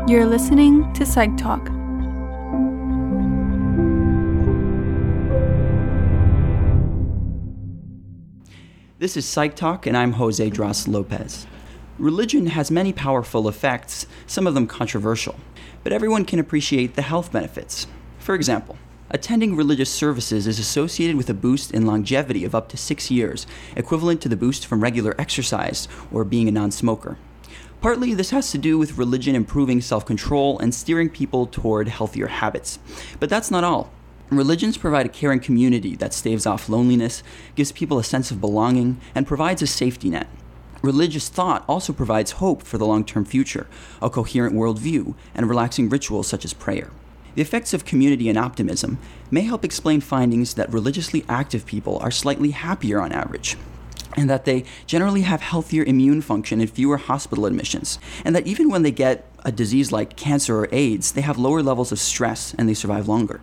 You're listening to Psych Talk. This is Psych Talk, and I'm Jose Dras Lopez. Religion has many powerful effects, some of them controversial, but everyone can appreciate the health benefits. For example, attending religious services is associated with a boost in longevity of up to 6 years, equivalent to the boost from regular exercise or being a non-smoker. Partly, this has to do with religion improving self-control and steering people toward healthier habits. But that's not all. Religions provide a caring community that staves off loneliness, gives people a sense of belonging, and provides a safety net. Religious thought also provides hope for the long-term future, a coherent worldview, and relaxing rituals such as prayer. The effects of community and optimism may help explain findings that religiously active people are slightly happier on average, and that they generally have healthier immune function and fewer hospital admissions, and that even when they get a disease like cancer or AIDS, they have lower levels of stress and they survive longer.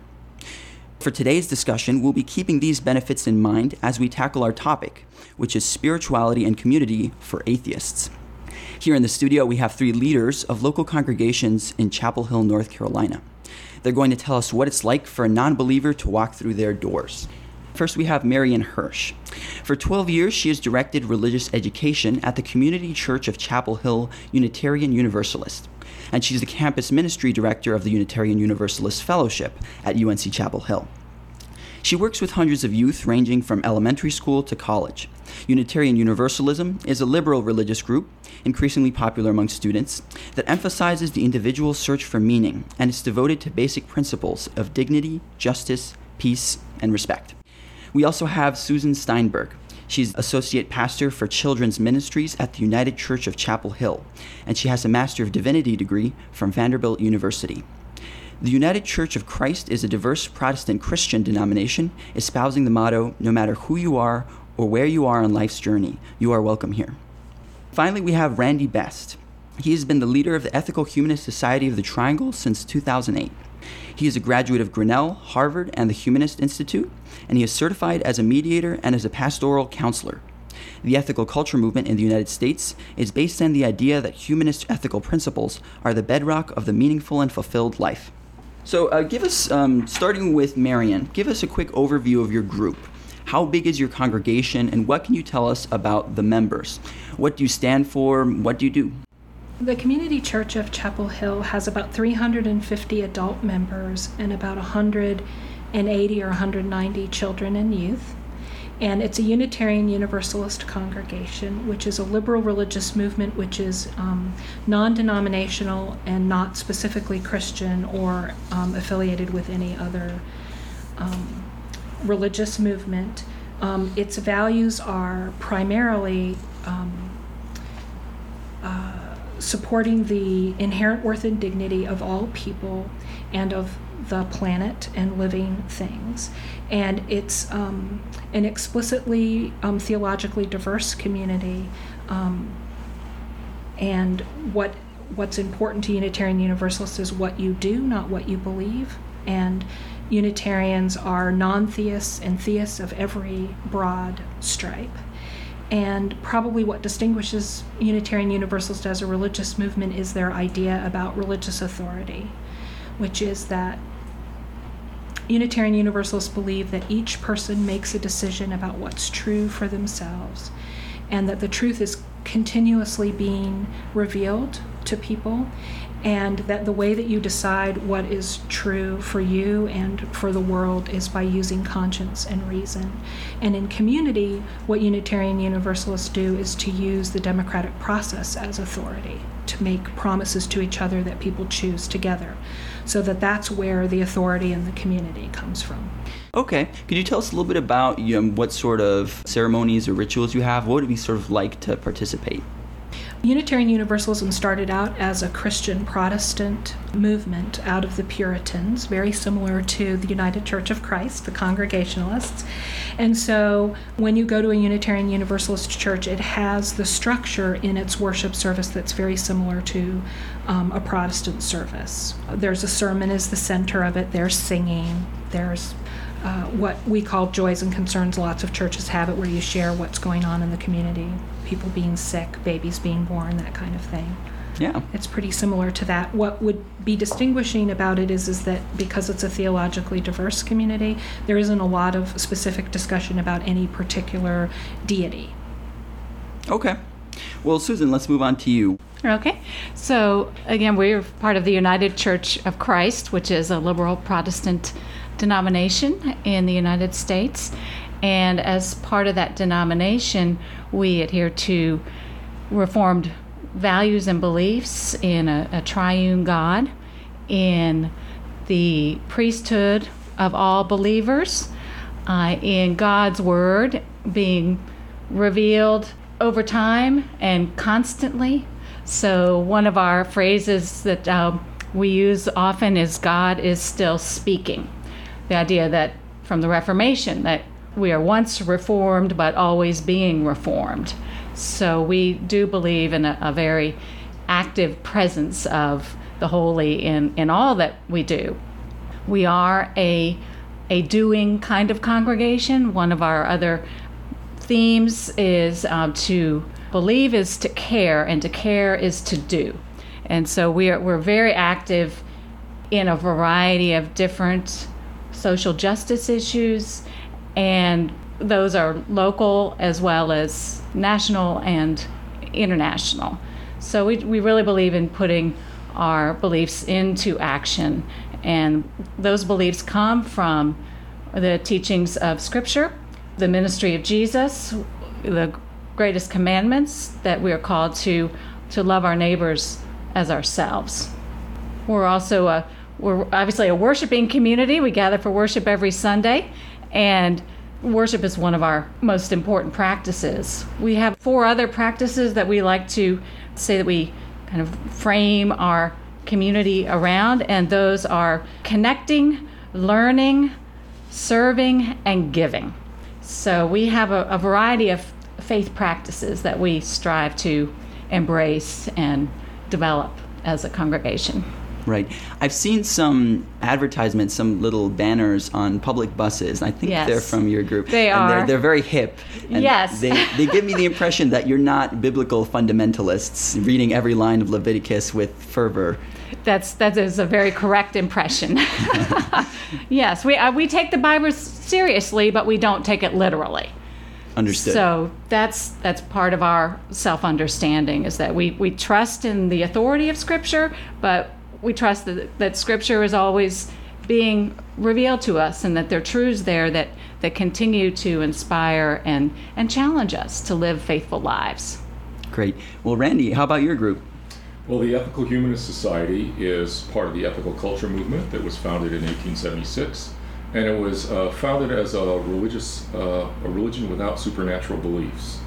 For today's discussion, we'll be keeping these benefits in mind as we tackle our topic, which is spirituality and community for atheists. Here in the studio, we have 3 leaders of local congregations in Chapel Hill, North Carolina. They're going to tell us what it's like for a non-believer to walk through their doors. First, we have Marian Hirsch. For 12 years, she has directed religious education at the Community Church of Chapel Hill Unitarian Universalist, and she's the campus ministry director of the Unitarian Universalist Fellowship at UNC Chapel Hill. She works with hundreds of youth ranging from elementary school to college. Unitarian Universalism is a liberal religious group, increasingly popular among students, that emphasizes the individual's search for meaning and is devoted to basic principles of dignity, justice, peace, and respect. We also have Susan Steinberg. She's Associate Pastor for Children's Ministries at the United Church of Chapel Hill, and she has a Master of Divinity degree from Vanderbilt University. The United Church of Christ is a diverse Protestant Christian denomination espousing the motto, no matter who you are or where you are on life's journey, you are welcome here. Finally, we have Randy Best. He has been the leader of the Ethical Humanist Society of the Triangle since 2008. He is a graduate of Grinnell, Harvard, and the Humanist Institute, and he is certified as a mediator and as a pastoral counselor. The ethical culture movement in the United States is based on the idea that humanist ethical principles are the bedrock of the meaningful and fulfilled life. So give us, starting with Marian, give us a quick overview of your group. How big is your congregation, and what can you tell us about the members? What do you stand for? What do you do? The Community Church of Chapel Hill has about 350 adult members and about 180 or 190 children and youth. And it's a Unitarian Universalist congregation, which is a liberal religious movement which is non-denominational and not specifically Christian or affiliated with any other religious movement. Its values are primarily supporting the inherent worth and dignity of all people and of the planet and living things. And it's an explicitly theologically diverse community. And what's important to Unitarian Universalists is what you do, not what you believe. And Unitarians are non-theists and theists of every broad stripe. And probably what distinguishes Unitarian Universalists as a religious movement is their idea about religious authority, which is that Unitarian Universalists believe that each person makes a decision about what's true for themselves, and that the truth is continuously being revealed to people, and that the way that you decide what is true for you and for the world is by using conscience and reason. And in community, what Unitarian Universalists do is to use the democratic process as authority, to make promises to each other that people choose together. So that's where the authority in the community comes from. Okay. Could you tell us a little bit about what sort of ceremonies or rituals you have? What would it be sort of like to participate? Unitarian Universalism started out as a Christian Protestant movement out of the Puritans, very similar to the United Church of Christ, the Congregationalists. And so when you go to a Unitarian Universalist church, it has the structure in its worship service that's very similar to a Protestant service. There's a sermon as the center of it, there's singing, there's what we call joys and concerns. Lots of churches have it, where you share what's going on in the community, people being sick, babies being born, that kind of thing. Yeah. It's pretty similar to that. What would be distinguishing about it is that because it's a theologically diverse community, there isn't a lot of specific discussion about any particular deity. Okay. Well, Susan, let's move on to you. Okay. So, again, we're part of the United Church of Christ, which is a liberal Protestant denomination in the United States. And as part of that denomination, we adhere to Reformed values and beliefs in a triune God, in the priesthood of all believers, in God's Word being revealed over time and constantly. So one of our phrases that we use often is God is still speaking. The idea that from the Reformation that we are once reformed but always being reformed. So we do believe in a very active presence of the holy in all that we do. We are a doing kind of congregation. One of our other themes is to believe is to care, and to care is to do. And so we're very active in a variety of different social justice issues, and those are local as well as national and international. So we really believe in putting our beliefs into action, and those beliefs come from the teachings of Scripture, the ministry of Jesus, the greatest commandments that we are called to love our neighbors as ourselves. We're also we're obviously a worshiping community. We gather for worship every Sunday, and worship is one of our most important practices. We have 4 other practices that we like to say that we kind of frame our community around, and those are connecting, learning, serving, and giving. So we have a variety of faith practices that we strive to embrace and develop as a congregation. Right. I've seen some advertisements, some little banners on public buses. I think Yes. they're from your group. They and are. They're very hip. And Yes. They give me the impression that you're not biblical fundamentalists reading every line of Leviticus with fervor. That is a very correct impression. Yes, we take the Bible seriously, but we don't take it literally. Understood. So that's part of our self-understanding, is that we trust in the authority of Scripture, but we trust that Scripture is always being revealed to us, and that there are truths there that continue to inspire and challenge us to live faithful lives. Great. Well, Randy, how about your group? Well, the Ethical Humanist Society is part of the ethical culture movement that was founded in 1876, and it was founded as a religion without supernatural beliefs.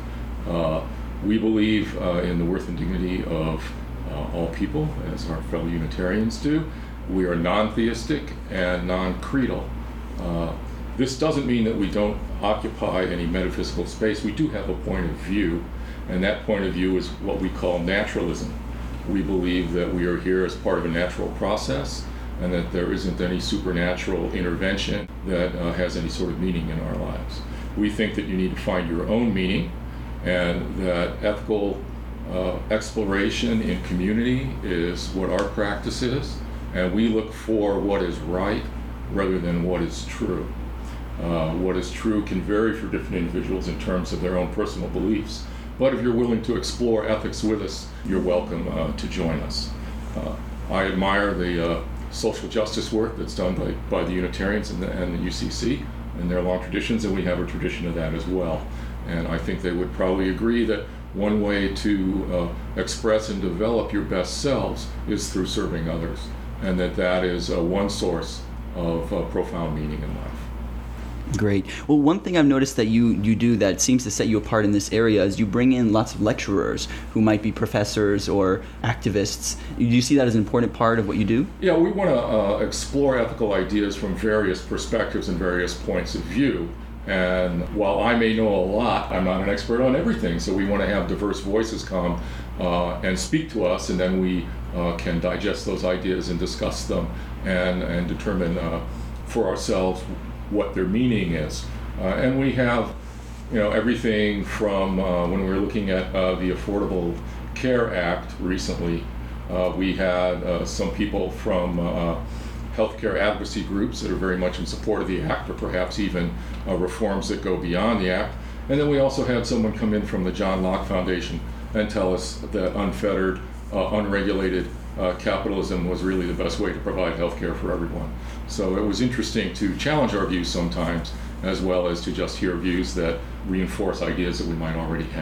We believe in the worth and dignity of all people, as our fellow Unitarians do. We are non-theistic and non-creedal. This doesn't mean that we don't occupy any metaphysical space. We do have a point of view, and that point of view is what we call naturalism. We believe that we are here as part of a natural process, and that there isn't any supernatural intervention that has any sort of meaning in our lives. We think that you need to find your own meaning, and that ethical exploration in community is what our practice is, and we look for what is right rather than what is true. What is true can vary for different individuals in terms of their own personal beliefs, but if you're willing to explore ethics with us, you're welcome to join us. I admire the social justice work that's done by the Unitarians and the UCC and their long traditions, and we have a tradition of that as well. And I think they would probably agree that one way to express and develop your best selves is through serving others, and that is one source of profound meaning in life. Great. Well, one thing I've noticed that you do that seems to set you apart in this area is you bring in lots of lecturers who might be professors or activists. Do you see that as an important part of what you do? Yeah, we want to explore ethical ideas from various perspectives and various points of view. And while I may know a lot, I'm not an expert on everything. So we want to have diverse voices come and speak to us, and then we can digest those ideas and discuss them and determine for ourselves what their meaning is. And we have, everything from when we were looking at the Affordable Care Act recently, We had some people from healthcare advocacy groups that are very much in support of the act, or perhaps even reforms that go beyond the act. And then we also had someone come in from the John Locke Foundation and tell us that unfettered, unregulated capitalism was really the best way to provide healthcare for everyone. So it was interesting to challenge our views sometimes, as well as to just hear views that reinforce ideas that we might already have.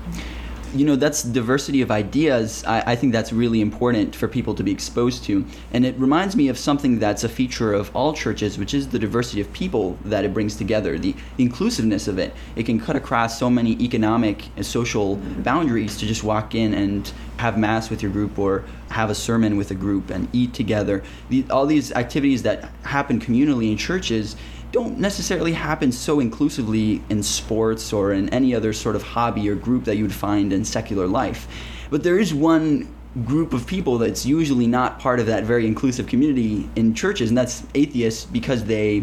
You know, that's diversity of ideas. I think that's really important for people to be exposed to. And it reminds me of something that's a feature of all churches, which is the diversity of people that it brings together, the inclusiveness of it. It can cut across so many economic and social boundaries to just walk in and have mass with your group or have a sermon with a group and eat together. All these activities that happen communally in churches don't necessarily happen so inclusively in sports or in any other sort of hobby or group that you would find in secular life. But there is one group of people that's usually not part of that very inclusive community in churches, and that's atheists, because they,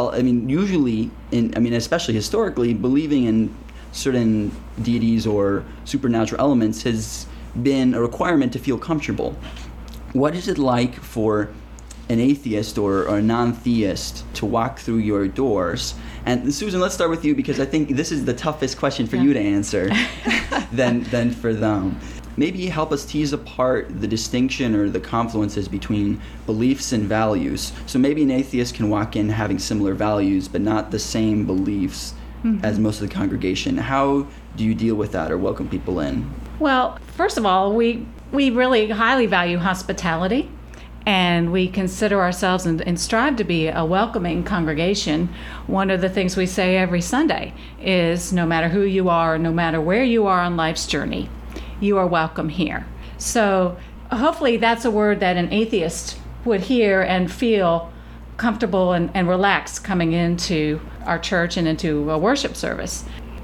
usually, especially historically, believing in certain deities or supernatural elements has been a requirement to feel comfortable. What is it like for an atheist or a non-theist to walk through your doors? And Susan, let's start with you, because I think this is the toughest question for you to answer than for them. Maybe help us tease apart the distinction or the confluences between beliefs and values. So maybe an atheist can walk in having similar values but not the same beliefs as most of the congregation. How do you deal with that or welcome people in? Well, first of all, we really highly value hospitality. And we consider ourselves and strive to be a welcoming congregation. One of the things we say every Sunday is no matter who you are, no matter where you are on life's journey, you are welcome here. So hopefully that's a word that an atheist would hear and feel comfortable and relaxed coming into our church and into a worship service.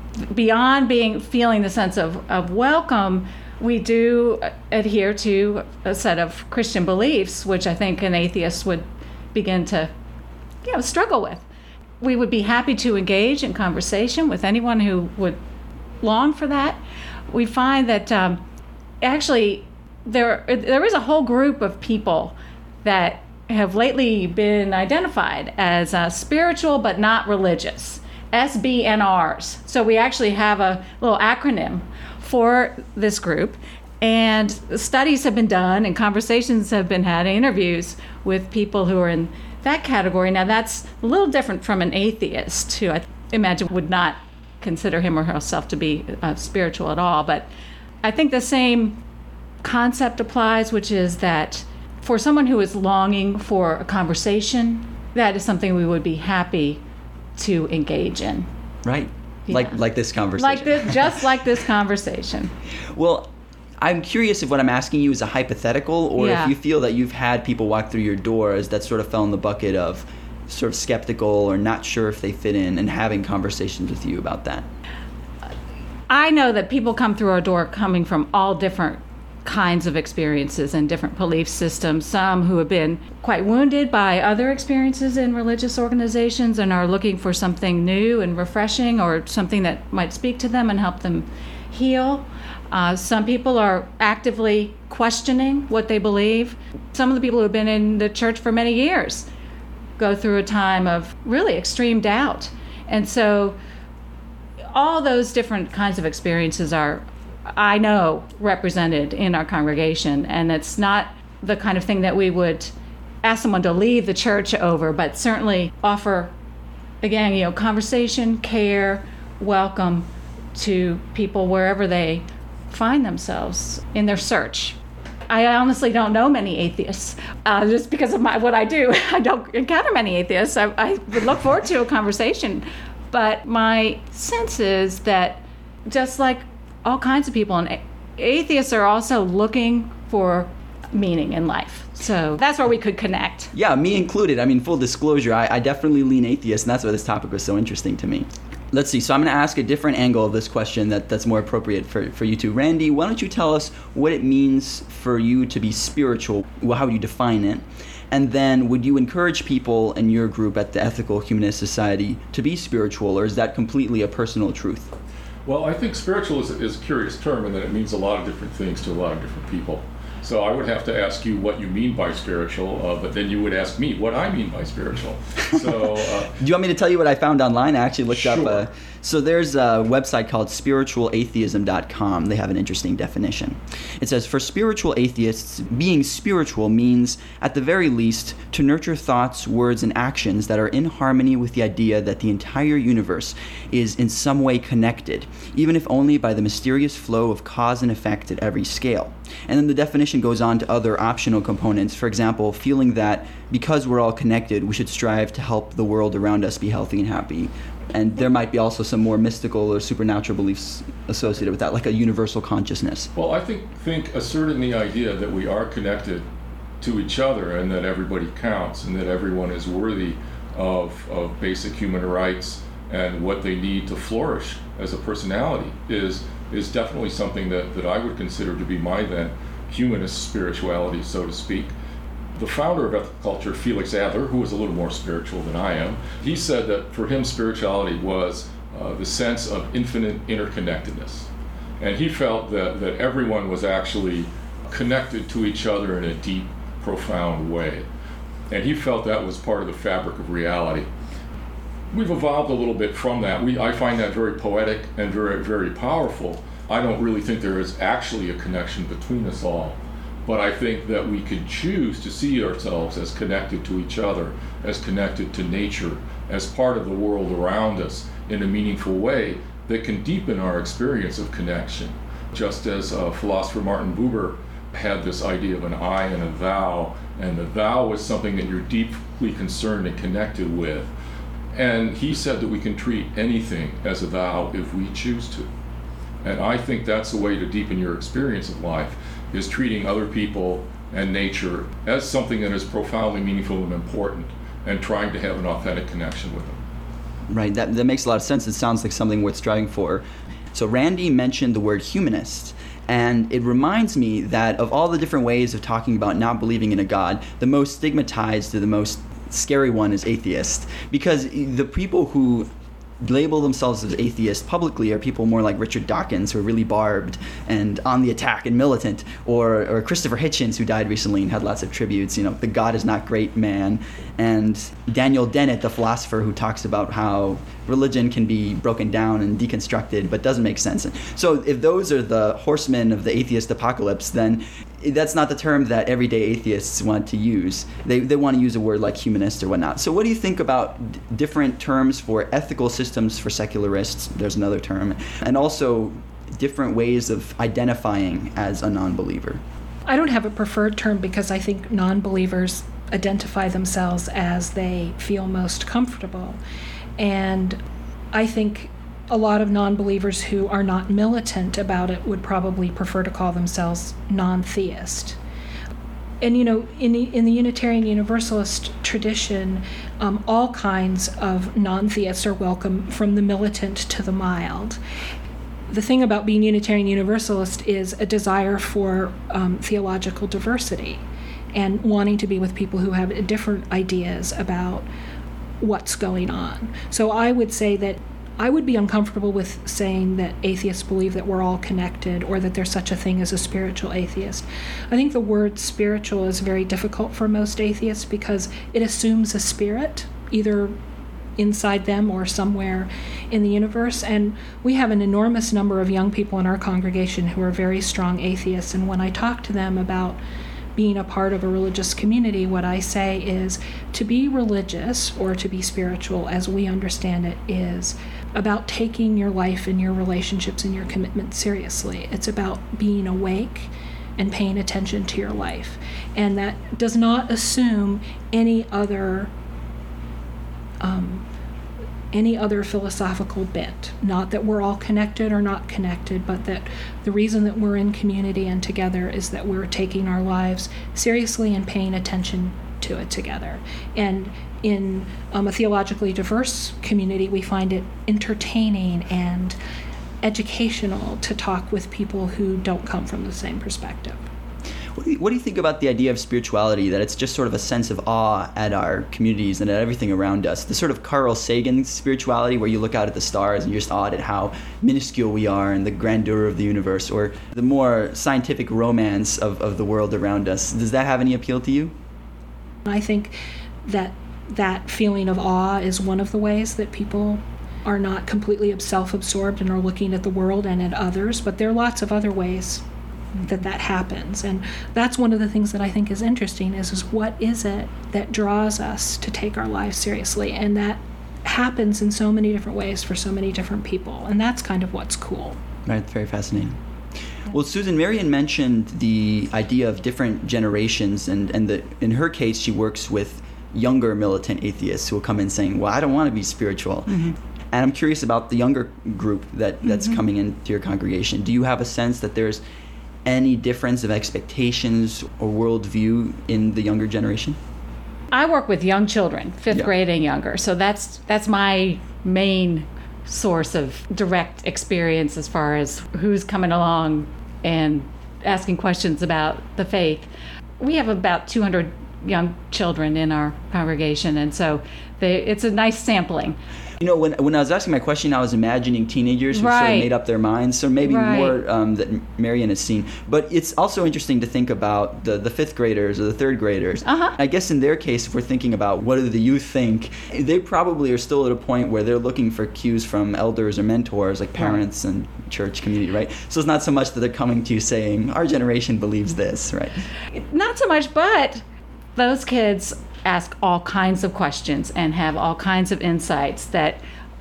Beyond feeling the sense of welcome, we do adhere to a set of Christian beliefs, which I think an atheist would begin to struggle with. We would be happy to engage in conversation with anyone who would long for that. We find that actually there is a whole group of people that have lately been identified as spiritual but not religious, SBNRs. So we actually have a little acronym for this group, and studies have been done and conversations have been had, interviews with people who are in that category. Now that's a little different from an atheist who I imagine would not consider him or herself to be spiritual at all, but I think the same concept applies, which is that for someone who is longing for a conversation, that is something we would be happy to engage in. Right. Yeah. Like this conversation. Just like this conversation. Well, I'm curious if what I'm asking you is a hypothetical, or if you feel that you've had people walk through your doors that sort of fell in the bucket of sort of skeptical or not sure if they fit in, and having conversations with you about that. I know that people come through our door coming from all different kinds of experiences and different belief systems, some who have been quite wounded by other experiences in religious organizations and are looking for something new and refreshing or something that might speak to them and help them heal. Some people are actively questioning what they believe. Some of the people who have been in the church for many years go through a time of really extreme doubt. And so all those different kinds of experiences are, I know, represented in our congregation, and it's not the kind of thing that we would ask someone to leave the church over, but certainly offer, again, conversation, care, welcome to people wherever they find themselves in their search. I honestly don't know many atheists, just because of what I do. I don't encounter many atheists. I would look forward to a conversation, but my sense is that just like all kinds of people, and atheists are also looking for meaning in life. So that's where we could connect. Yeah, me included. I mean, full disclosure, I definitely lean atheist, and that's why this topic was so interesting to me. Let's see. So I'm going to ask a different angle of this question that's more appropriate for you two. Randy, why don't you tell us what it means for you to be spiritual? Well, how would you define it? And then would you encourage people in your group at the Ethical Humanist Society to be spiritual, or is that completely a personal truth? Well, I think spiritual is a curious term in that it means a lot of different things to a lot of different people. So I would have to ask you what you mean by spiritual, but then you would ask me what I mean by spiritual. So, do you want me to tell you what I found online? I actually looked sure. up. So there's a website called spiritualatheism.com. They have an interesting definition. It says, for spiritual atheists, being spiritual means, at the very least, to nurture thoughts, words, and actions that are in harmony with the idea that the entire universe is in some way connected, even if only by the mysterious flow of cause and effect at every scale. And then the definition goes on to other optional components. For example, feeling that because we're all connected, we should strive to help the world around us be healthy and happy. And there might be also some more mystical or supernatural beliefs associated with that, like a universal consciousness. Well, I think asserting the idea that we are connected to each other and that everybody counts and that everyone is worthy of basic human rights and what they need to flourish as a personality is definitely something that I would consider to be my then humanist spirituality, so to speak. The founder of ethical culture, Felix Adler, who was a little more spiritual than I am, he said that for him spirituality was the sense of infinite interconnectedness. And he felt that everyone was actually connected to each other in a deep, profound way. And he felt that was part of the fabric of reality. We've evolved a little bit from that. I find that very poetic and very, very powerful. I don't really think there is actually a connection between us all. But I think that we can choose to see ourselves as connected to each other, as connected to nature, as part of the world around us in a meaningful way that can deepen our experience of connection. Just as philosopher Martin Buber had this idea of an I and a thou, and the thou was something that you're deeply concerned and connected with. And he said that we can treat anything as a thou if we choose to. And I think that's the way to deepen your experience of life, is treating other people and nature as something that is profoundly meaningful and important, and trying to have an authentic connection with them. Right, that makes a lot of sense. It sounds like something worth striving for. So Randy mentioned the word humanist, and it reminds me that of all the different ways of talking about not believing in a God, the most stigmatized or the most scary one is atheist, because the people who label themselves as atheists publicly are people more like Richard Dawkins, who are really barbed and on the attack and militant, or Christopher Hitchens, who died recently and had lots of tributes, the God is not great man, and Daniel Dennett, the philosopher, who talks about how religion can be broken down and deconstructed but doesn't make sense. So if those are the horsemen of the atheist apocalypse, then that's not the term that everyday atheists want to use. They want to use a word like humanist or whatnot. So what do you think about different terms for ethical systems for secularists? There's another term. And also different ways of identifying as a non-believer. I don't have a preferred term because I think non-believers identify themselves as they feel most comfortable. And I think a lot of non-believers who are not militant about it would probably prefer to call themselves non-theist. And in the Unitarian Universalist tradition, all kinds of non-theists are welcome, from the militant to the mild. The thing about being Unitarian Universalist is a desire for theological diversity and wanting to be with people who have different ideas about what's going on. So I would say that I would be uncomfortable with saying that atheists believe that we're all connected or that there's such a thing as a spiritual atheist. I think the word spiritual is very difficult for most atheists because it assumes a spirit, either inside them or somewhere in the universe. And we have an enormous number of young people in our congregation who are very strong atheists. And when I talk to them about being a part of a religious community, what I say is to be religious or to be spiritual, as we understand it, is about taking your life and your relationships and your commitment seriously. It's about being awake and paying attention to your life. And that does not assume any other philosophical bent. Not that we're all connected or not connected, but that the reason that we're in community and together is that we're taking our lives seriously and paying attention to it together. And in a theologically diverse community, we find it entertaining and educational to talk with people who don't come from the same perspective. What do you think about the idea of spirituality, that it's just sort of a sense of awe at our communities and at everything around us? The sort of Carl Sagan spirituality where you look out at the stars and you're just awed at how minuscule we are and the grandeur of the universe, or the more scientific romance of the world around us. Does that have any appeal to you? I think that feeling of awe is one of the ways that people are not completely self-absorbed and are looking at the world and at others, but there are lots of other ways that happens. And that's one of the things that I think is interesting is what is it that draws us to take our lives seriously? And that happens in so many different ways for so many different people. And that's kind of what's cool. Right, very fascinating. Well, Susan, Marian mentioned the idea of different generations, and in her case, she works with younger militant atheists who will come in saying, well, I don't want to be spiritual. Mm-hmm. And I'm curious about the younger group that's coming into your congregation. Do you have a sense that there's any difference of expectations or worldview in the younger generation? I work with young children, fifth grade and younger. So that's my main source of direct experience as far as who's coming along and asking questions about the faith. We have about 200 young children in our congregation, and so it's a nice sampling. You know, when I was asking my question, I was imagining teenagers who sort of made up their minds, so maybe more that Marian has seen. But it's also interesting to think about the fifth graders or the third graders. Uh-huh. I guess in their case, if we're thinking about what do the youth think, they probably are still at a point where they're looking for cues from elders or mentors like parents and church community, right? So it's not so much that they're coming to you saying, our generation believes this, right? Not so much, but those kids ask all kinds of questions and have all kinds of insights that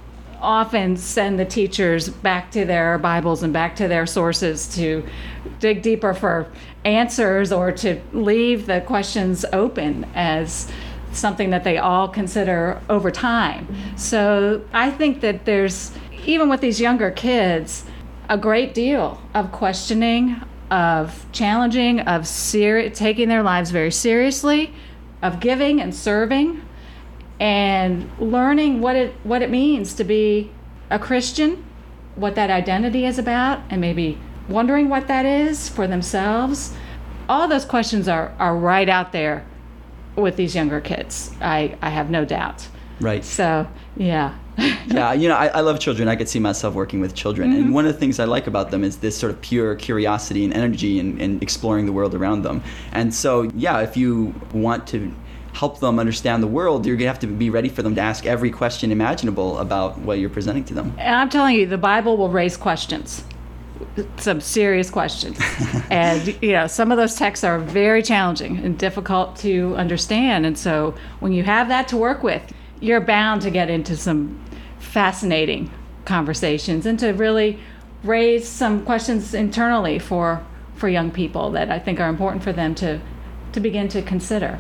often send the teachers back to their Bibles and back to their sources to dig deeper for answers or to leave the questions open as something that they all consider over time. So I think that there's, even with these younger kids, a great deal of questioning, of challenging, of taking their lives very seriously, of giving and serving, and learning what it means to be a Christian, what that identity is about, and maybe wondering what that is for themselves. All those questions are right out there with these younger kids. I have no doubt. Right. So, yeah. Yeah, you know, I love children. I could see myself working with children. Mm-hmm. And one of the things I like about them is this sort of pure curiosity and energy and exploring the world around them. And so, yeah, if you want to help them understand the world, you're going to have to be ready for them to ask every question imaginable about what you're presenting to them. And I'm telling you, the Bible will raise questions, some serious questions. And, you know, some of those texts are very challenging and difficult to understand. And so when you have that to work with, you're bound to get into some fascinating conversations and to really raise some questions internally for young people that I think are important for them to begin to consider.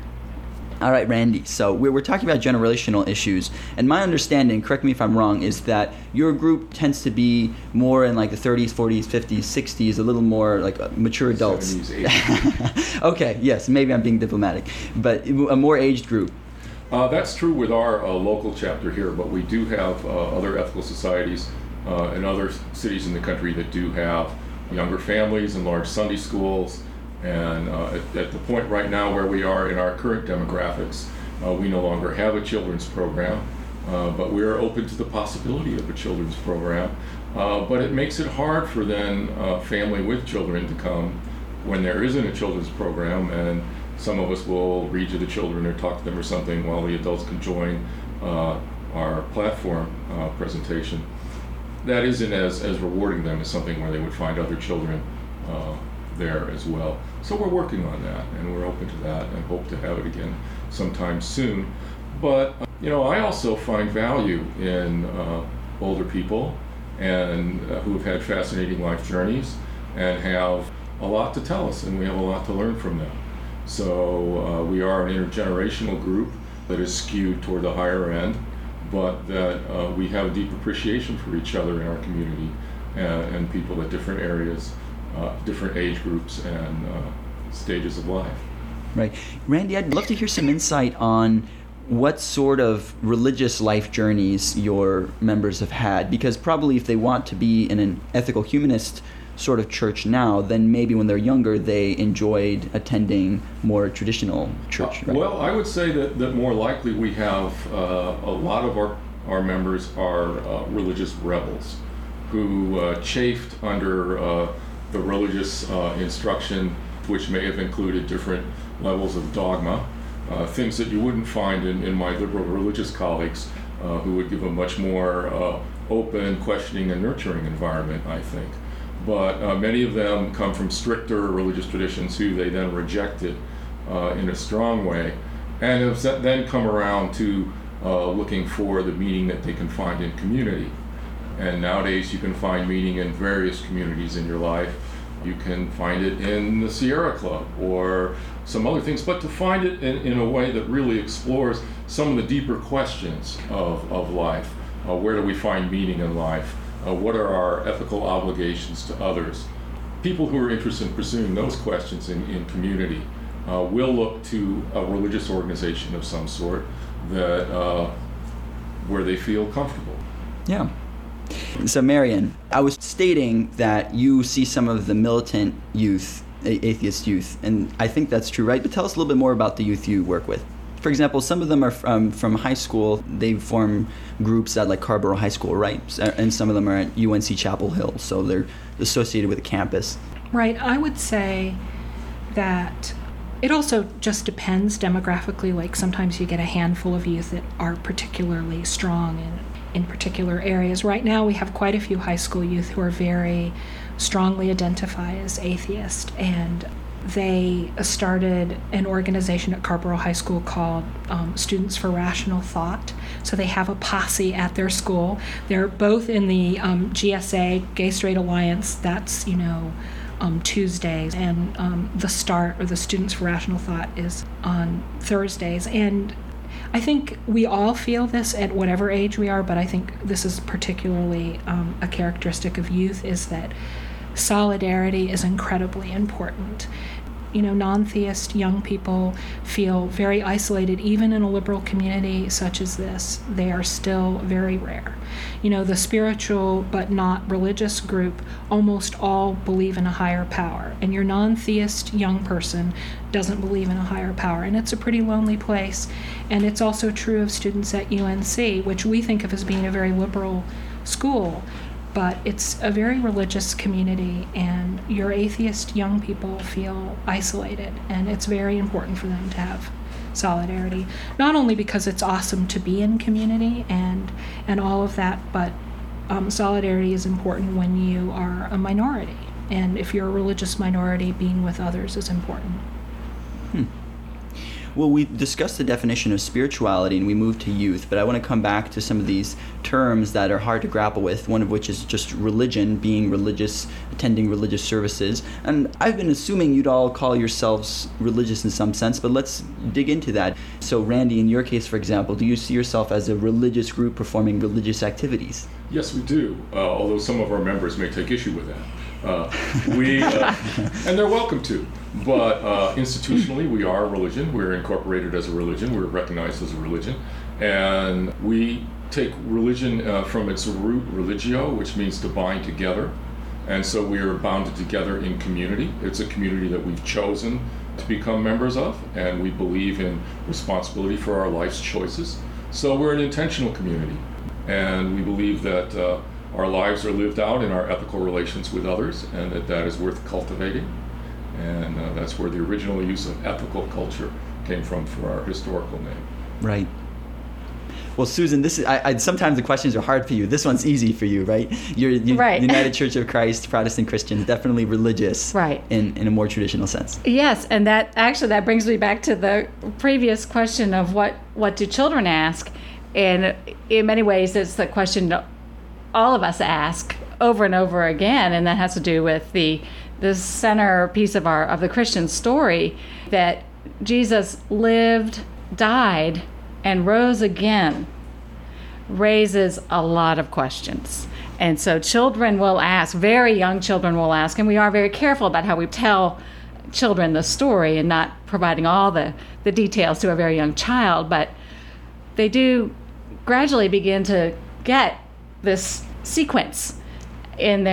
All right, Randy, so we're talking about generational issues, and my understanding, correct me if I'm wrong, is that your group tends to be more in like the 30s, 40s, 50s, 60s, a little more like mature adults. 70s, 80s. Okay, yes, maybe I'm being diplomatic, but a more aged group. That's true with our local chapter here, but we do have other ethical societies in other cities in the country that do have younger families and large Sunday schools. And at the point right now where we are in our current demographics, we no longer have a children's program, but we're open to the possibility of a children's program. But it makes it hard for then a family with children to come when there isn't a children's program, and some of us will read to the children or talk to them or something while the adults can join our platform presentation. That isn't as rewarding them as something where they would find other children there as well. So we're working on that, and we're open to that and hope to have it again sometime soon. But, you know, I also find value in older people and who have had fascinating life journeys and have a lot to tell us, and we have a lot to learn from them. So we are an intergenerational group that is skewed toward the higher end, but that we have a deep appreciation for each other in our community and people at different areas, different age groups and stages of life. Right. Randy, I'd love to hear some insight on what sort of religious life journeys your members have had, because probably if they want to be in an ethical humanist sort of church now than maybe when they're younger they enjoyed attending more traditional church? Right? Well, I would say that more likely we have a lot of our members are religious rebels who chafed under the religious instruction, which may have included different levels of dogma, things that you wouldn't find in my liberal religious colleagues, who would give a much more open, questioning, and nurturing environment, I think. But many of them come from stricter religious traditions who they then rejected in a strong way, and have then come around to looking for the meaning that they can find in community. And nowadays you can find meaning in various communities in your life. You can find it in the Sierra Club or some other things, but to find it in a way that really explores some of the deeper questions of life. Where do we find meaning in life? What are our ethical obligations to others? People who are interested in pursuing those questions in community will look to a religious organization of some sort that where they feel comfortable. Yeah. So Marion, I was stating that you see some of the militant youth, atheist youth, and I think that's true, right? But tell us a little bit more about the youth you work with. For example, some of them are from high school. They form groups at like Carrboro High School, right? And some of them are at UNC Chapel Hill, so they're associated with the campus. Right. I would say that it also just depends demographically. Like sometimes you get a handful of youth that are particularly strong in particular areas. Right now we have quite a few high school youth who are very strongly identify as atheist, and they started an organization at Carrboro High School called Students for Rational Thought. So they have a posse at their school. They're both in the GSA, Gay Straight Alliance. That's, Tuesdays. And the START, or the Students for Rational Thought, is on Thursdays. And I think we all feel this at whatever age we are, but I think this is particularly a characteristic of youth, is that solidarity is incredibly important. Non-theist young people feel very isolated, even in a liberal community such as this. They are still very rare. The spiritual but not religious group almost all believe in a higher power, and your non-theist young person doesn't believe in a higher power, and it's a pretty lonely place. And it's also true of students at UNC, which we think of as being a very liberal school, but it's a very religious community, and your atheist young people feel isolated, and it's very important for them to have solidarity, not only because it's awesome to be in community and all of that, but solidarity is important when you are a minority, and if you're a religious minority, being with others is important. Well, we discussed the definition of spirituality and we moved to youth, but I want to come back to some of these terms that are hard to grapple with, one of which is just religion, being religious, attending religious services. And I've been assuming you'd all call yourselves religious in some sense, but let's dig into that. So Randy, in your case, for example, do you see yourself as a religious group performing religious activities? Yes, we do, although some of our members may take issue with that. And they're welcome to. But institutionally, we are a religion. We're incorporated as a religion. We're recognized as a religion. And we take religion from its root, religio, which means to bind together. And so we are bounded together in community. It's a community that we've chosen to become members of, and we believe in responsibility for our life's choices. So we're an intentional community. And we believe that our lives are lived out in our ethical relations with others, and that is worth cultivating. And that's where the original use of ethical culture came from for our historical name. Right. Well, Susan, this is sometimes the questions are hard for you. This one's easy for you, right? You're right. United Church of Christ, Protestant Christian, definitely religious, right? In a more traditional sense. Yes, and that brings me back to the previous question of what do children ask, and in many ways, it's the question all of us ask over and over again, and that has to do with the centerpiece of the Christian story, that Jesus lived, died, and rose again, raises a lot of questions. And so children will ask, very young children will ask, and we are very careful about how we tell children the story and not providing all the details to a very young child, but they do gradually begin to get this sequence in their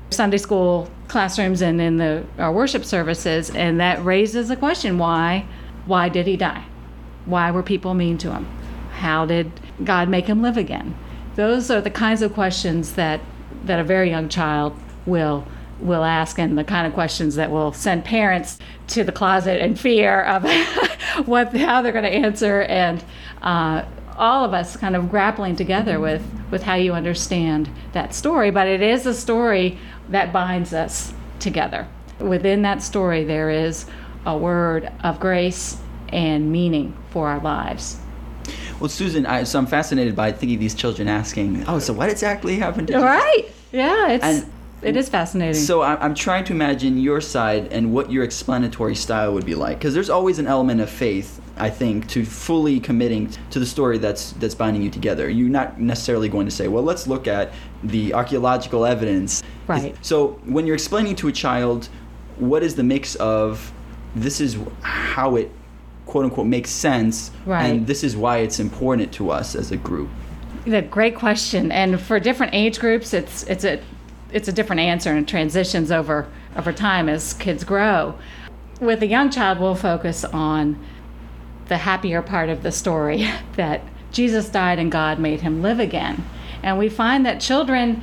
Sunday school classrooms and in our worship services, and that raises a question: why did he die? Why were people mean to him? How did God make him live again? Those are the kinds of questions that a very young child will ask, and the kind of questions that will send parents to the closet in fear of how they're going to answer, and all of us kind of grappling together with how you understand that story. But it is a story that binds us together. Within that story, there is a word of grace and meaning for our lives. Well, Susan, so I'm fascinated by thinking these children asking, "Oh, so what exactly happened to Jesus?" Right? Yeah, it is fascinating. So I'm trying to imagine your side and what your explanatory style would be like, because there's always an element of faith, I think, to fully committing to the story that's binding you together. You're not necessarily going to say, "Well, let's look at the archaeological evidence." Right. So when you're explaining to a child, what is the mix of this is how it quote unquote makes sense, right, and this is why it's important to us as a group? A great question, and for different age groups, it's a different answer, and it transitions over time as kids grow. With a young child, we'll focus on the happier part of the story, that Jesus died and God made him live again. And we find that children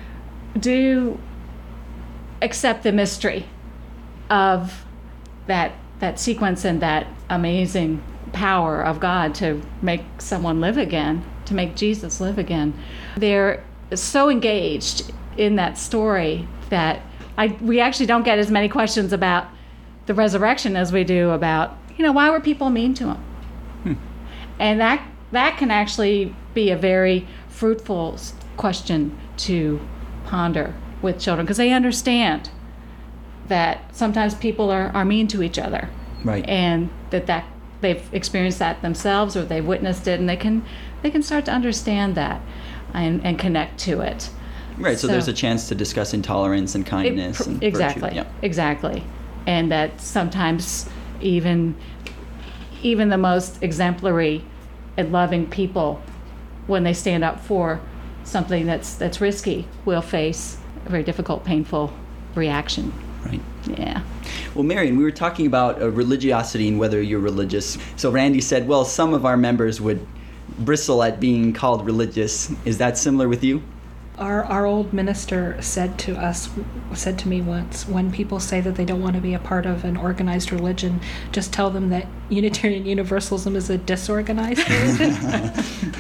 do accept the mystery of that sequence and that amazing power of God to make someone live again, to make Jesus live again. They're so engaged in that story that we actually don't get as many questions about the resurrection as we do about, why were people mean to him? And that can actually be a very fruitful question to ponder with children, because they understand that sometimes people are mean to each other, right? And that they've experienced that themselves, or they've witnessed it, and they can start to understand that and connect to it. Right. So there's a chance to discuss intolerance and kindness and exactly, virtue. Yeah. Exactly, and that sometimes even the most exemplary and loving people, when they stand up for something that's risky, will face a very difficult, painful reaction. Right. Yeah. Well, Marion, we were talking about religiosity and whether you're religious. So Randy said, well, some of our members would bristle at being called religious. Is that similar with you? Our old minister said to me once, when people say that they don't want to be a part of an organized religion, just tell them that Unitarian Universalism is a disorganized religion.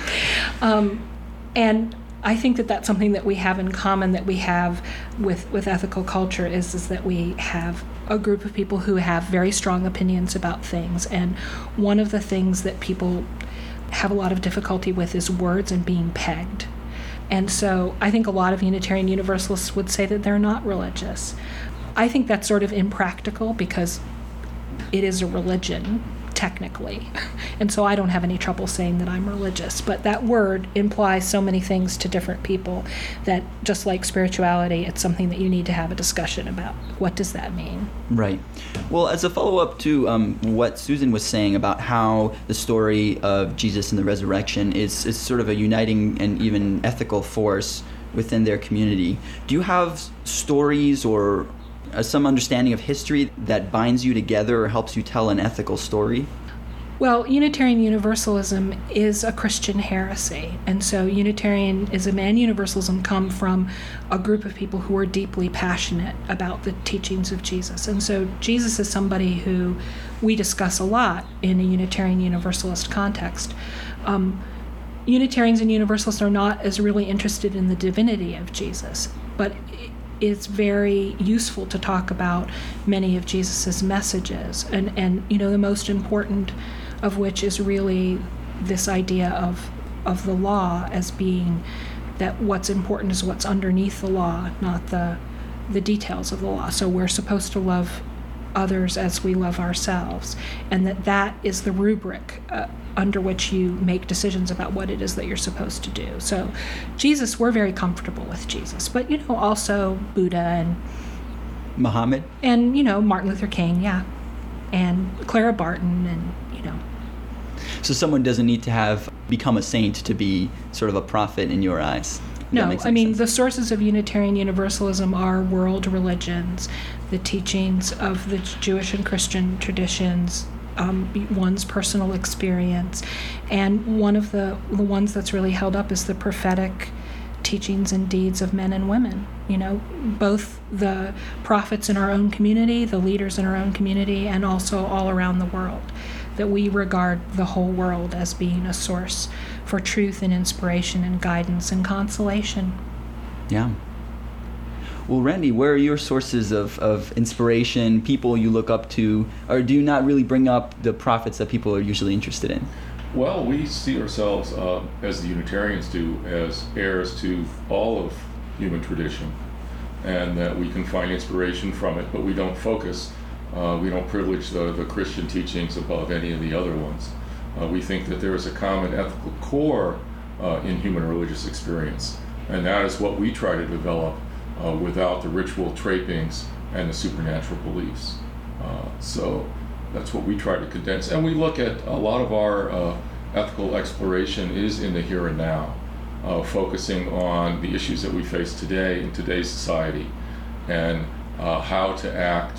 And I think that that's something that we have in common, that we have with ethical culture, is that we have a group of people who have very strong opinions about things. And one of the things that people have a lot of difficulty with is words and being pegged. And so I think a lot of Unitarian Universalists would say that they're not religious. I think that's sort of impractical, because it is a religion, technically. And so I don't have any trouble saying that I'm religious. But that word implies so many things to different people that, just like spirituality, it's something that you need to have a discussion about. What does that mean? Right. Well, as a follow-up to what Susan was saying about how the story of Jesus and the resurrection is sort of a uniting and even ethical force within their community, do you have stories or some understanding of history that binds you together or helps you tell an ethical story? Well, Unitarian Universalism is a Christian heresy, and so Unitarianism and Universalism come from a group of people who are deeply passionate about the teachings of Jesus. And so Jesus is somebody who we discuss a lot in a Unitarian Universalist context. Unitarians and Universalists are not as really interested in the divinity of Jesus, but it's very useful to talk about many of Jesus's messages, and the most important of which is really this idea of the law as being that what's important is what's underneath the law, not the details of the law. So we're supposed to love others as we love ourselves, and that is the rubric under which you make decisions about what it is that you're supposed to do. So Jesus, we're very comfortable with Jesus, but also Buddha and Muhammad and Martin Luther King, yeah, and Clara Barton, and So someone doesn't need to have become a saint to be sort of a prophet in your eyes. No, that makes I mean, sense. the sources of Unitarian Universalism are world religions, the teachings of the Jewish and Christian traditions, one's personal experience. And one of the ones that's really held up is the prophetic teachings and deeds of men and women. You know, both the prophets in our own community, the leaders in our own community, and also all around the world. That we regard the whole world as being a source for truth and inspiration and guidance and consolation. Yeah. Well, Randy, where are your sources of inspiration, people you look up to, or do you not really bring up the prophets that people are usually interested in? Well, we see ourselves, as the Unitarians do, as heirs to all of human tradition, and that we can find inspiration from it, but we don't focus, we don't privilege the Christian teachings above any of the other ones. We think that there is a common ethical core in human religious experience, and that is what we try to develop without the ritual trappings and the supernatural beliefs. So that's what we try to condense. And we look at a lot of our ethical exploration is in the here and now, focusing on the issues that we face today in today's society and how to act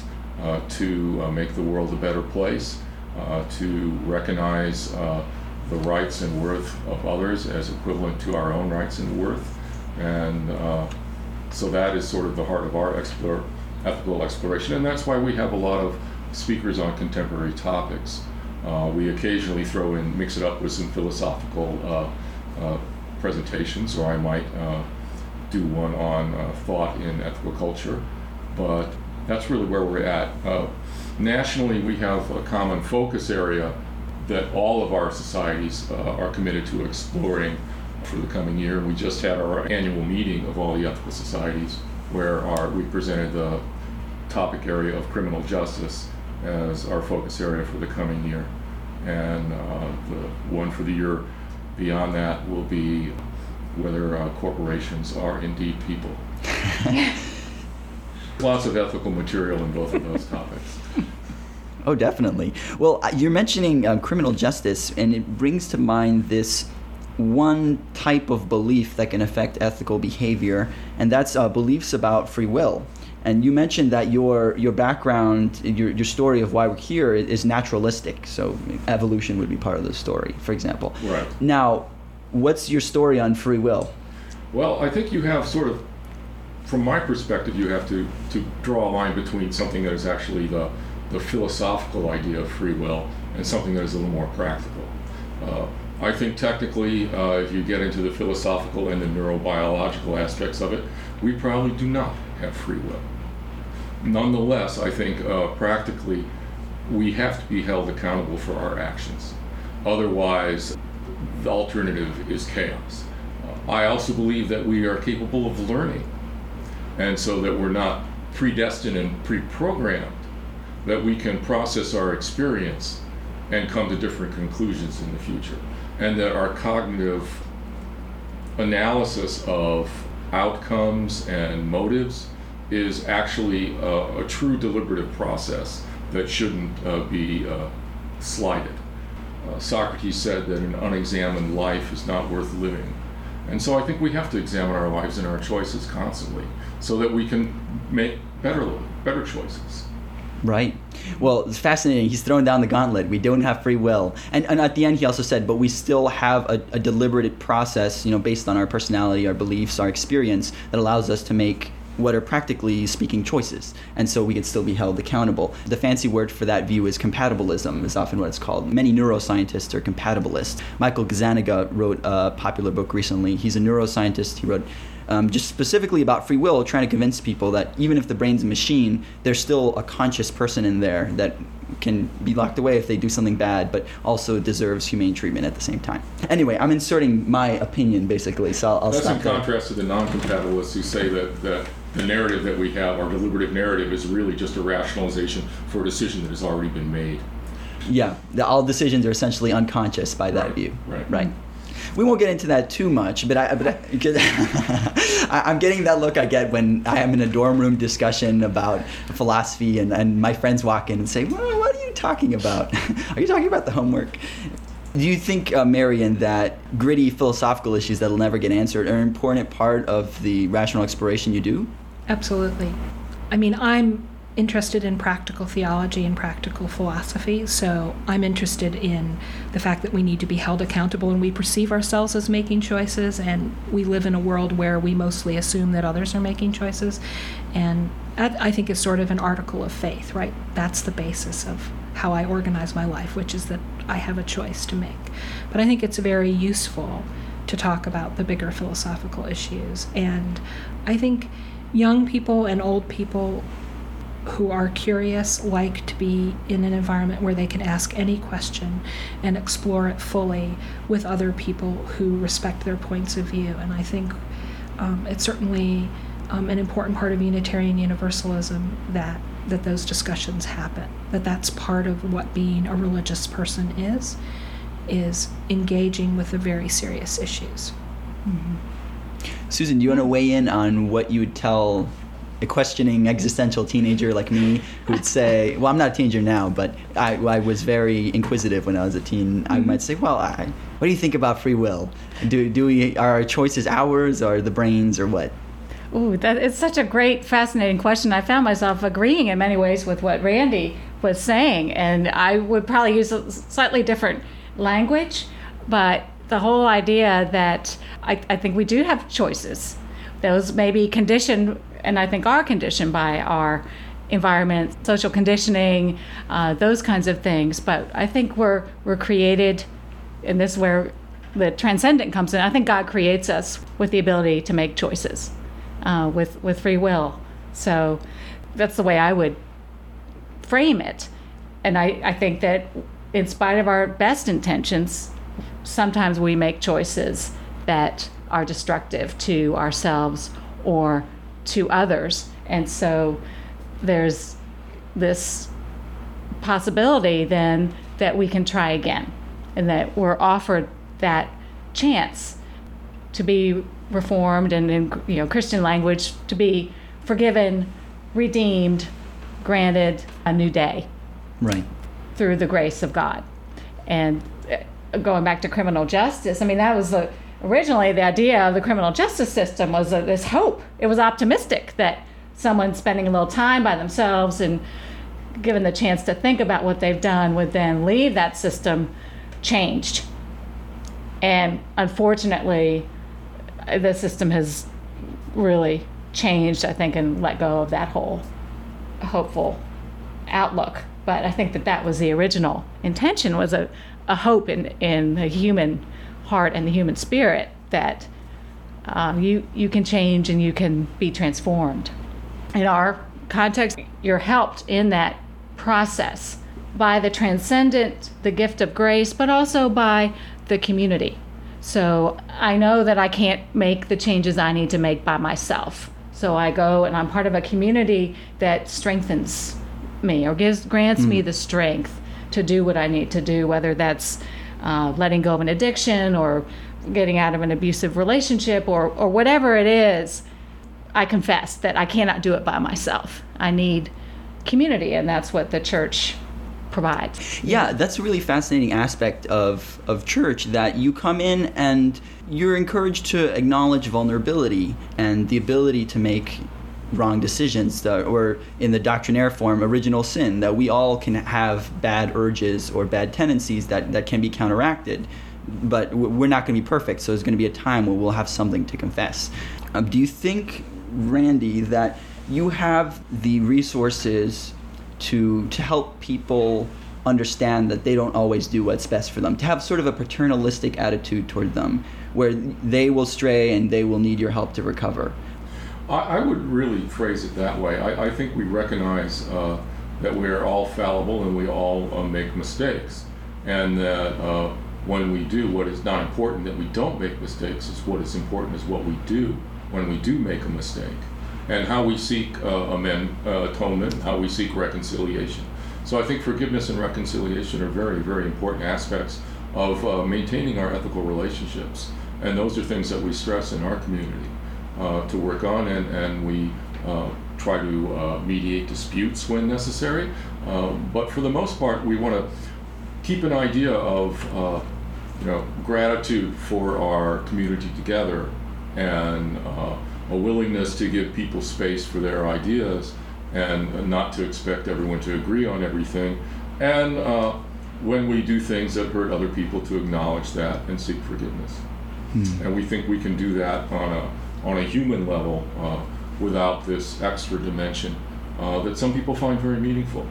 to make the world a better place, to recognize the rights and worth of others as equivalent to our own rights and worth. And so that is sort of the heart of our ethical exploration, and that's why we have a lot of speakers on contemporary topics. We occasionally mix it up with some philosophical presentations, or I might do one on thought in ethical culture, but that's really where we're at. Nationally, we have a common focus area that all of our societies are committed to exploring for the coming year. We just had our annual meeting of all the ethical societies where we presented the topic area of criminal justice as our focus area for the coming year. And the one for the year beyond that will be whether corporations are indeed people. Lots of ethical material in both of those topics. Oh, definitely. Well, you're mentioning criminal justice, and it brings to mind this one type of belief that can affect ethical behavior, and that's beliefs about free will. And you mentioned that your background, your story of why we're here is naturalistic, so evolution would be part of the story, for example. Right. Now, what's your story on free will? Well, I think you have sort of, from my perspective, you have to draw a line between something that is actually the philosophical idea of free will and something that is a little more practical. I think technically, if you get into the philosophical and the neurobiological aspects of it, we probably do not have free will. Nonetheless, I think practically, we have to be held accountable for our actions. Otherwise, the alternative is chaos. I also believe that we are capable of learning, and so that we're not predestined and pre-programmed, that we can process our experience and come to different conclusions in the future, and that our cognitive analysis of outcomes and motives is actually a true deliberative process that shouldn't be slighted. Socrates said that an unexamined life is not worth living. And so I think we have to examine our lives and our choices constantly so that we can make better choices. Right. Well, it's fascinating. He's throwing down the gauntlet. We don't have free will. And at the end, he also said, but we still have a deliberative process, based on our personality, our beliefs, our experience, that allows us to make what are practically speaking choices. And so we could still be held accountable. The fancy word for that view is compatibilism, is often what it's called. Many neuroscientists are compatibilists. Michael Gazzaniga wrote a popular book recently. He's a neuroscientist. He wrote just specifically about free will, trying to convince people that even if the brain's a machine, there's still a conscious person in there that can be locked away if they do something bad, but also deserves humane treatment at the same time. Anyway, I'm inserting my opinion, basically, so I'll That's stop in there. contrast to the non-compatibilists who say that the narrative that we have, our deliberative narrative, is really just a rationalization for a decision that has already been made. Yeah, all decisions are essentially unconscious by that view. Right. We won't get into that too much, but I'm getting that look I get when I am in a dorm room discussion about philosophy, and my friends walk in and say, what are you talking about? Are you talking about the homework? Do you think, Marian, that gritty philosophical issues that will never get answered are an important part of the rational exploration you do? Absolutely. I mean, I'm interested in practical theology and practical philosophy, so I'm interested in the fact that we need to be held accountable, and we perceive ourselves as making choices, and we live in a world where we mostly assume that others are making choices, and that, I think, is sort of an article of faith, right? That's the basis of how I organize my life, which is that I have a choice to make. But I think it's very useful to talk about the bigger philosophical issues, and I think young people and old people who are curious like to be in an environment where they can ask any question and explore it fully with other people who respect their points of view. And I think it's certainly an important part of Unitarian Universalism that those discussions happen, that's part of what being a religious person is engaging with the very serious issues. Mm-hmm. Susan, do you want to weigh in on what you would tell a questioning existential teenager like me who would say, well, I'm not a teenager now, but I was very inquisitive when I was a teen. I might say, well, what do you think about free will? Are our choices ours or the brain's or what? Ooh, it's such a great, fascinating question. I found myself agreeing in many ways with what Randy was saying, and I would probably use a slightly different language, but the whole idea that I think we do have choices. Those may be conditioned, and I think are conditioned by our environment, social conditioning, those kinds of things. But I think we're created, and this is where the transcendent comes in. I think God creates us with the ability to make choices, with free will. So that's the way I would frame it. And I think that in spite of our best intentions, sometimes we make choices that are destructive to ourselves or to others. And so there's this possibility then that we can try again, and that we're offered that chance to be reformed, and in Christian language, to be forgiven, redeemed, granted a new day. Right. Through the grace of God. And going back to criminal justice, I mean, that was originally the idea of the criminal justice system was this hope. It was optimistic that someone spending a little time by themselves and given the chance to think about what they've done would then leave that system changed. And unfortunately, the system has really changed, I think, and let go of that whole hopeful outlook. But I think that was the original intention, was a hope in the human heart and the human spirit that you can change and you can be transformed. In our context, you're helped in that process by the transcendent, the gift of grace, but also by the community. So I know that I can't make the changes I need to make by myself. So I go and I'm part of a community that strengthens me or grants me the strength to do what I need to do, whether that's letting go of an addiction or getting out of an abusive relationship or whatever it is. I confess that I cannot do it by myself. I need community, and that's what the church provides. Yeah, that's a really fascinating aspect of church, that you come in and you're encouraged to acknowledge vulnerability and the ability to make wrong decisions, or in the doctrinaire form, original sin, that we all can have bad urges or bad tendencies that can be counteracted. But we're not going to be perfect, so there's going to be a time where we'll have something to confess. Do you think, Randy, that you have the resources to help people understand that they don't always do what's best for them, to have sort of a paternalistic attitude toward them, where they will stray and they will need your help to recover? I would really phrase it that way. I think we recognize that we're all fallible and we all make mistakes, and that when we do, what is not important that we don't make mistakes, is what is important is what we do when we do make a mistake, and how we seek atonement, and how we seek reconciliation. So I think forgiveness and reconciliation are very, very important aspects of maintaining our ethical relationships, and those are things that we stress in our community to work on, and we try to mediate disputes when necessary. But for the most part, we want to keep an idea of gratitude for our community together, and a willingness to give people space for their ideas, and not to expect everyone to agree on everything, and when we do things that hurt other people, to acknowledge that and seek forgiveness. And we think we can do that on a human level without this extra dimension that some people find very meaningful.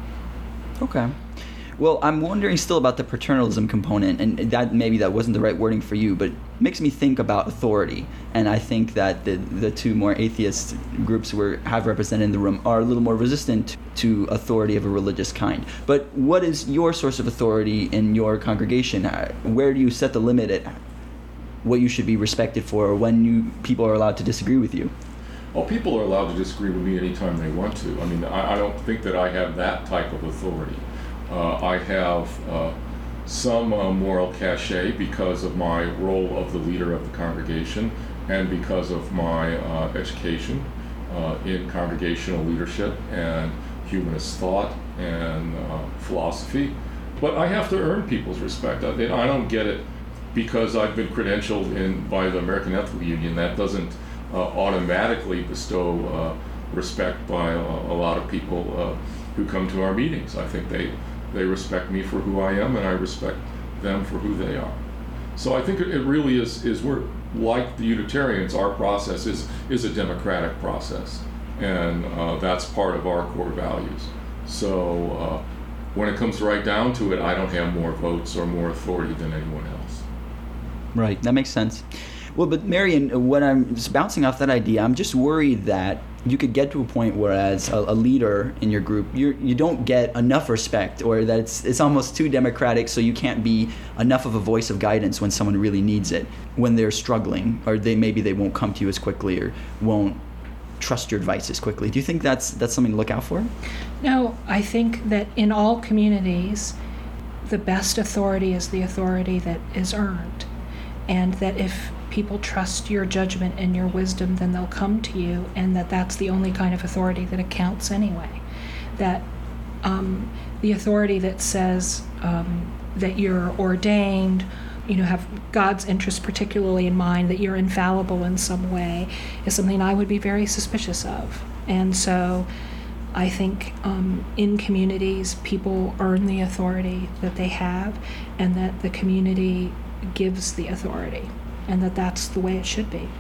Okay. Well, I'm wondering still about the paternalism component, and that maybe that wasn't the right wording for you, but it makes me think about authority. And I think that the two more atheist groups we have represented in the room are a little more resistant to authority of a religious kind. But what is your source of authority in your congregation? Where do you set the limit at what you should be respected for, or when people are allowed to disagree with you? Well, people are allowed to disagree with me anytime they want to. I mean, I don't think that I have that type of authority. I have some moral cachet because of my role of the leader of the congregation, and because of my education in congregational leadership and humanist thought and philosophy. But I have to earn people's respect. I don't get it because I've been credentialed by the American Ethical Union. That doesn't automatically bestow respect by a lot of people who come to our meetings. I think they respect me for who I am, and I respect them for who they are. So I think it really is we're like the Unitarians. Our process is a democratic process, and that's part of our core values. So when it comes right down to it, I don't have more votes or more authority than anyone else. Right, that makes sense. Well, but Marion, when I'm just bouncing off that idea, I'm just worried that you could get to a point where, as a leader in your group, you don't get enough respect, or that it's almost too democratic, so you can't be enough of a voice of guidance when someone really needs it, when they're struggling, or maybe they won't come to you as quickly, or won't trust your advice as quickly. Do you think that's something to look out for? No, I think that in all communities, the best authority is the authority that is earned, and that if people trust your judgment and your wisdom, then they'll come to you, and that's the only kind of authority that accounts anyway. That the authority that says that you're ordained, have God's interest particularly in mind, that you're infallible in some way, is something I would be very suspicious of. And so I think in communities, people earn the authority that they have, and that the community gives the authority, and that's the way it should be.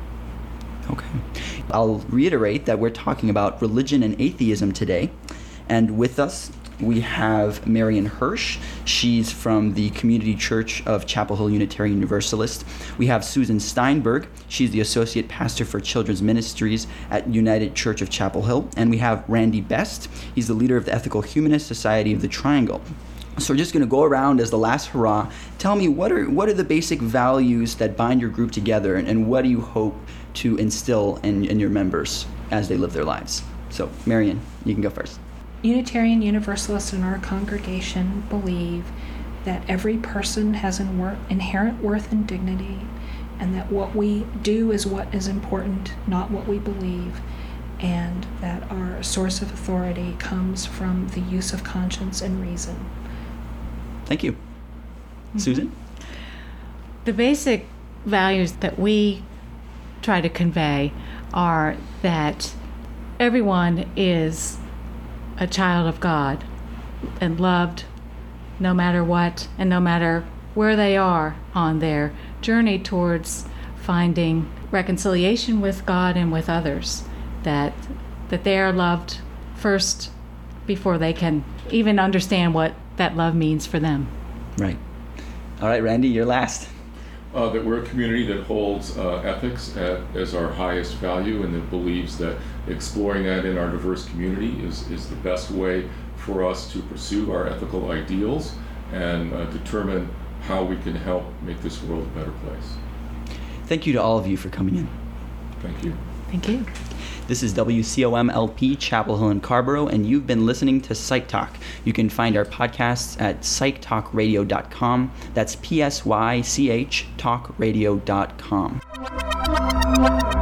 Okay. I'll reiterate that we're talking about religion and atheism today. And with us, we have Marion Hirsch. She's from the Community Church of Chapel Hill Unitarian Universalist. We have Susan Steinberg. She's the Associate Pastor for Children's Ministries at United Church of Chapel Hill. And we have Randy Best. He's the leader of the Ethical Humanist Society of the Triangle. So we're just going to go around as the last hurrah. Tell me, what are the basic values that bind your group together, and what do you hope to instill in your members as they live their lives? So, Marion, you can go first. Unitarian Universalists in our congregation believe that every person has inherent worth and dignity, and that what we do is what is important, not what we believe, and that our source of authority comes from the use of conscience and reason. Thank you. Susan? The basic values that we try to convey are that everyone is a child of God and loved no matter what, and no matter where they are on their journey towards finding reconciliation with God and with others, that they are loved first before they can even understand what that love means for them. Right. All right, Randy, you're last. That we're a community that holds ethics as our highest value, and that believes that exploring that in our diverse community is the best way for us to pursue our ethical ideals and determine how we can help make this world a better place. Thank you to all of you for coming in. Thank you. Thank you. This is WCOM-LP Chapel Hill and Carborough, and you've been listening to Psych Talk. You can find our podcasts at psychtalkradio.com. That's PSYCH talkradio.com.